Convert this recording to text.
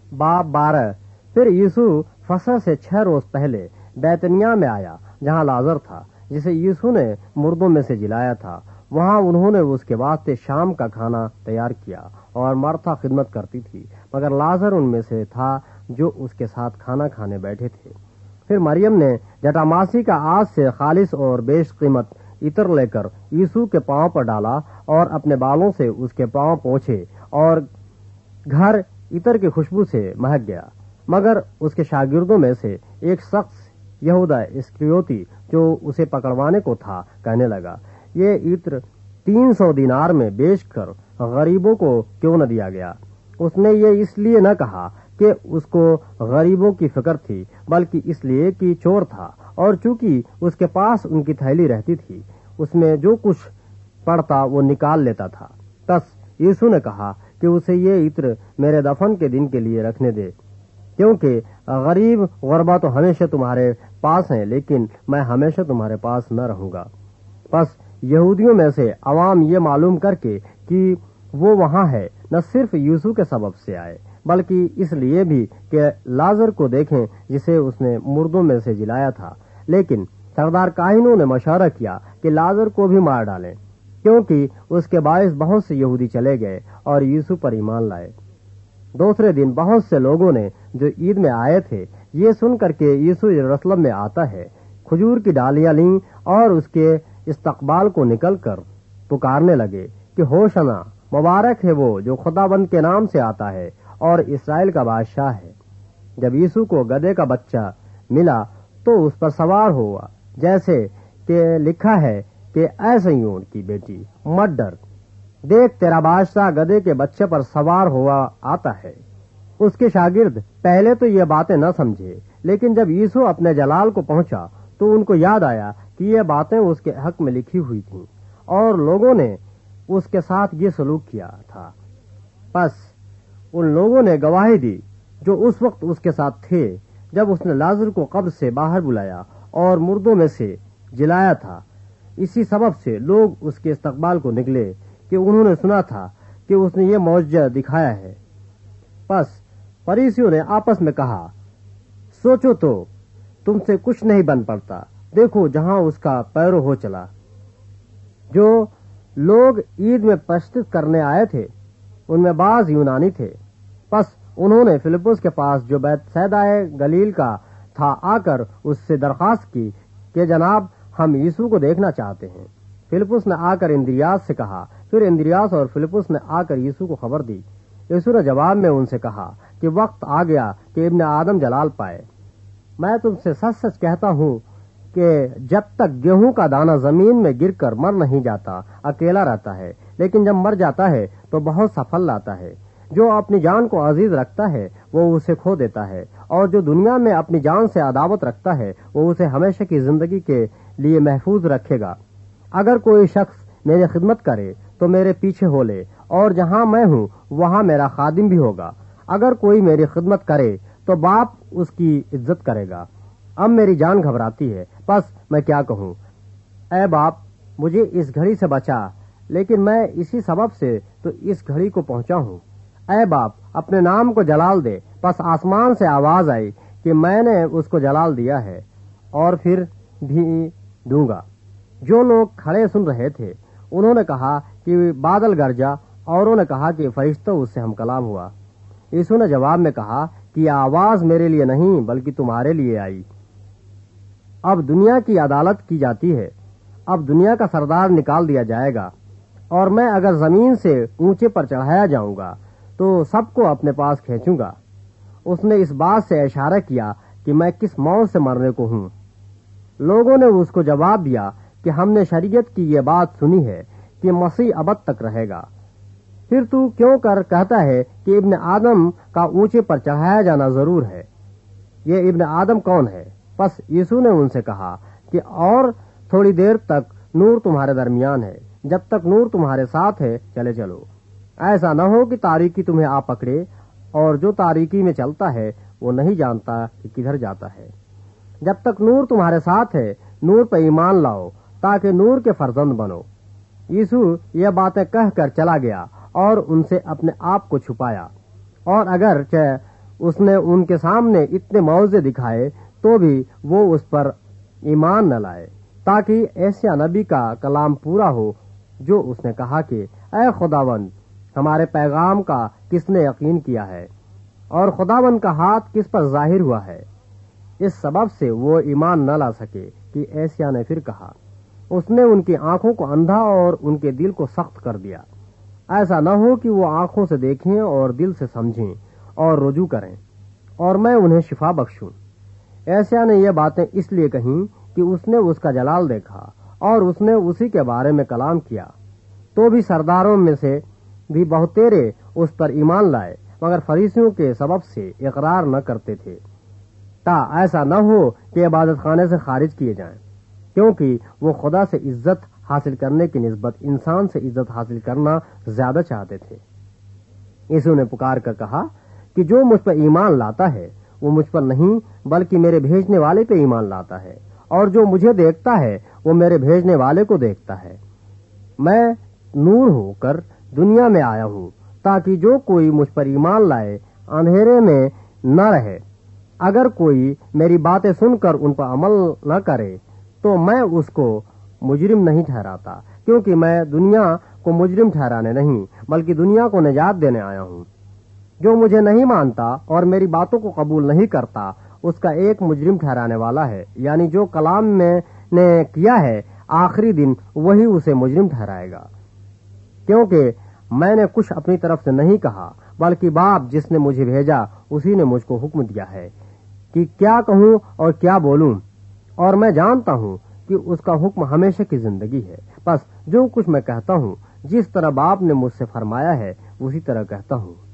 बाब 12। फिर यीशु फसह से 6 रोज पहले बैतनिया में आया, जहाँ लाजर था, जिसे यीशु ने मुर्दों में से जिलाया था। वहाँ उन्होंने उसके वास्ते शाम का खाना तैयार किया और मार्था खिदमत करती थी, मगर लाजर उनमें से था जो उसके साथ खाना खाने बैठे थे। फिर मरियम ने जटामासी का आज से खालिस और बेश कीमत इत्र लेकर यीशु के पांव पर डाला और अपने बालों से उसके पांव पोंछे, और घर इत्र की खुशबू से महक गया। मगर उसके शागिर्दों में से एक शख्स यहूदा इस्करियोती, जो उसे पकड़वाने को था, कहने लगा, ये इत्र 300 दिनार में बेचकर गरीबों को क्यों न दिया गया। उसने ये इसलिए न कहा कि उसको गरीबों की फिक्र थी, बल्कि इसलिए कि चोर था, और चूंकि उसके पास उनकी थैली रहती थी, उसमें जो कुछ पड़ता वो निकाल लेता था। तब यीशु ने कहा कि उसे ये इत्र मेरे दफन के दिन के लिए रखने दे, क्योंकि गरीब गुरबा तो हमेशा तुम्हारे पास हैं, लेकिन मैं हमेशा तुम्हारे पास न रहूंगा। बस यहूदियों में से अवाम ये मालूम करके कि वो वहाँ है, न सिर्फ यीशु के सबब से आए, बल्कि इसलिए भी कि लाजर को देखें जिसे उसने मुर्दों में से जिलाया था। लेकिन सरदार काहिनों ने मशवरा किया कि लाजर को भी मार डालें, क्योंकि उसके बायस बहुत से यहूदी चले गए और यीशु पर ईमान लाए। दूसरे दिन बहुत से लोगों ने जो ईद में आए थे, ये सुन करके यीशु यरूशलेम में आता है, खजूर की डालियां लीं और उसके इस्तकबाल को निकल कर पुकारने लगे कि होशना, मुबारक है वो जो खुदाबंद के नाम से आता है और इसराइल का बादशाह है। जब यीशु को गधे का बच्चा मिला तो उस पर सवार हुआ, जैसे कि लिखा है कि ऐ सिय्योन की बेटी मत डर, देख तेरा बादशाह गधे के बच्चे पर सवार हुआ आता है। उसके शागिर्द पहले तो ये बातें न समझे, लेकिन जब यीशु अपने जलाल को पहुंचा तो उनको याद आया कि ये बातें उसके हक में लिखी हुई थीं, और लोगों ने उसके साथ ये सलूक किया था। बस उन लोगों ने गवाही दी जो उस वक्त उसके साथ थे, जब उसने लाजर को कब्र से बाहर बुलाया और मुर्दों में से जिलाया था। इसी सबब से लोग उसके इस्तकबाल को निकले कि उन्होंने सुना था कि उसने ये मौजज़ा दिखाया है। बस फरीसियों ने आपस में कहा, सोचो तो तुमसे कुछ नहीं बन पड़ता, देखो जहां उसका पैरों हो चला। जो लोग ईद में प्रस्तुत करने आए थे उनमें बाज यूनानी थे। बस उन्होंने फिलिपुस के पास जो बैतसैदा गलील का था आकर उससे दरखास्त की कि जनाब हम यीशु को देखना चाहते हैं। फिलिपुस ने आकर इंद्रियास से कहा, फिर इंद्रियास और फिलिपुस ने आकर यीशु को खबर दी। यीशु ने जवाब में उनसे कहा कि वक्त आ गया कि इब्न आदम जलाल पाए। मैं तुमसे सच सच कहता हूँ कि जब तक गेहूं का दाना जमीन में गिरकर मर नहीं जाता, अकेला रहता है, लेकिन जब मर जाता है तो बहुत सफल लाता है। जो अपनी जान को अजीज रखता है वो उसे खो देता है, और जो दुनिया में अपनी जान से अदावत रखता है वो उसे हमेशा की जिंदगी के लिए महफूज रखेगा। अगर कोई शख्स मेरी खिदमत करे तो मेरे पीछे हो ले, और जहाँ मैं हूँ वहाँ मेरा खादिम भी होगा। अगर कोई मेरी खिदमत करे तो बाप उसकी इज्जत करेगा। अब मेरी जान घबराती है, बस मैं क्या कहूँ। ऐ बाप, मुझे इस घड़ी से बचा, लेकिन मैं इसी सबब से तो इस घड़ी को पहुँचा हूँ। ऐ बाप, अपने नाम को जलाल दे। बस आसमान से आवाज आई कि मैंने उसको जलाल दिया है और फिर भी दूंगा। जो लोग खड़े सुन रहे थे उन्होंने कहा कि बादल गरजा, औरों ने कहा कि फरिश्ता उससे हम कलाम हुआ। यीशु ने जवाब में कहा कि यह आवाज मेरे लिए नहीं बल्कि तुम्हारे लिए आई। अब दुनिया की अदालत की जाती है। अब दुनिया का सरदार निकाल दिया जाएगा, और मैं अगर जमीन से ऊंचे पर चढ़ाया जाऊंगा तो सबको अपने पास खींचूंगा। उसने इस बात से इशारा किया कि मैं किस मौत से मरने को हूँ। लोगों ने उसको जवाब दिया कि हमने शरीयत की ये बात सुनी है कि मसीह अबद तक रहेगा। फिर तू क्यों कर कहता है कि इब्न आदम का ऊंचे पर चढ़ाया जाना जरूर है। ये इब्न आदम कौन है? बस यीशु ने उनसे कहा कि और थोड़ी देर तक नूर तुम्हारे दरमियान है, जब तक नूर तुम्हारे साथ है चले चलो। ऐसा न हो कि तारीकी तुम्हें आ पकड़े, और जो तारीकी में चलता है वो नहीं जानता कि किधर जाता है। जब तक नूर तुम्हारे साथ है, नूर पर ईमान लाओ ताकि नूर के फर्जंद बनो। यीशु यह बातें कहकर चला गया और उनसे अपने आप को छुपाया। और अगर اس نے ان کے سامنے اتنے معجزے دکھائے تو بھی وہ اس پر ایمان نہ لائے، تاکہ ایسیا نبی کا کلام پورا ہو جو اس نے کہا کہ اے خداوند، ہمارے پیغام کا کس نے یقین کیا ہے اور خداوند کا ہاتھ کس پر ظاہر ہوا ہے۔ اس سبب سے وہ ایمان نہ لا سکے کہ ایسیا نے پھر کہا، اس نے ان کی آنکھوں کو اندھا اور ان کے دل کو سخت کر دیا، ایسا نہ ہو کہ وہ آنکھوں سے دیکھیں اور دل سے سمجھیں اور رجوع کریں اور میں انہیں شفا بخشوں۔ ایسیا نے یہ باتیں اس لیے کہیں کہ اس نے اس کا جلال دیکھا اور اس نے اسی کے بارے میں کلام کیا۔ تو بھی سرداروں میں سے بھی بہتیرے اس پر ایمان لائے، مگر فریسیوں کے سبب سے اقرار نہ کرتے تھے، تا ایسا نہ ہو کہ عبادت خانے سے خارج کیے جائیں، کیونکہ وہ خدا سے عزت حاصل کرنے کی نسبت انسان سے عزت حاصل کرنا زیادہ چاہتے تھے۔ یسوع نے پکار کر کہا کہ جو مجھ پر ایمان لاتا ہے وہ مجھ پر نہیں بلکہ میرے بھیجنے والے پہ ایمان لاتا ہے، اور جو مجھے دیکھتا ہے وہ میرے بھیجنے والے کو دیکھتا ہے۔ میں نور ہو کر دنیا میں آیا ہوں تاکہ جو کوئی مجھ پر ایمان لائے اندھیرے میں نہ رہے۔ اگر کوئی میری باتیں سن کر ان پر عمل نہ کرے تو میں اس کو مجرم نہیں ٹھہراتا، کیونکہ میں دنیا کو مجرم ٹھہرانے نہیں بلکہ دنیا کو نجات دینے آیا ہوں۔ جو مجھے نہیں مانتا اور میری باتوں کو قبول نہیں کرتا اس کا ایک مجرم ٹھہرانے والا ہے، یعنی جو کلام میں نے کیا ہے آخری دن وہی اسے مجرم ٹھہرائے گا، کیونکہ میں نے کچھ اپنی طرف سے نہیں کہا بلکہ باپ جس نے مجھے بھیجا اسی نے مجھ کو حکم دیا ہے کہ کیا کہوں اور کیا بولوں، اور میں جانتا ہوں کہ اس کا حکم ہمیشہ کی زندگی ہے۔ بس جو کچھ میں کہتا ہوں جس طرح باپ نے مجھ سے فرمایا ہے اسی طرح کہتا ہوں۔